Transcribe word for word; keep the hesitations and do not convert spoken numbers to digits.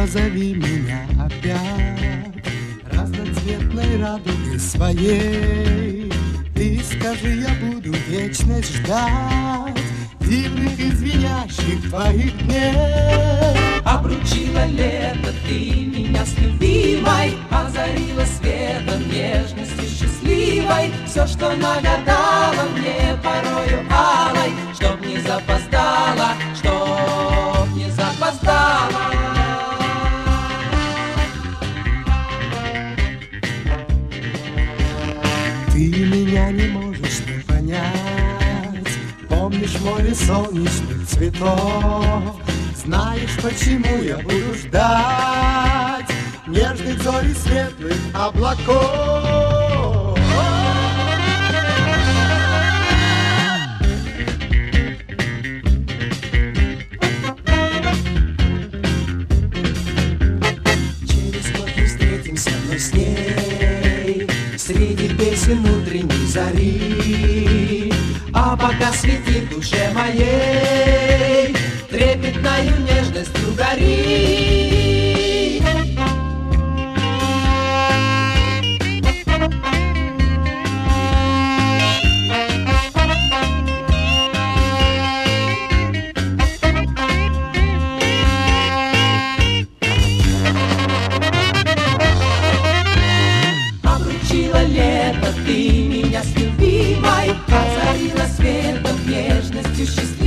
Позови меня опять разноцветной радугой своей. Ты скажи, я буду вечность ждать дивных и звенящих твоих дней. Обручила лето ты меня с любимой, озарила светом нежностью счастливой. Все, что нагадала мне порою алой, чтоб не запоздала, чтоб не запоздала. Ты меня не можешь не понять. Помнишь море солнечных цветов? Знаешь, почему я буду ждать нежных зорь и светлых облаков? Через год мы встретимся вновь с ней среди песен утренней зари. А пока свети в душе моей трепетною нежностью гори. Обручила лето ты меня с любимой, озарила светом нежностью счастливой.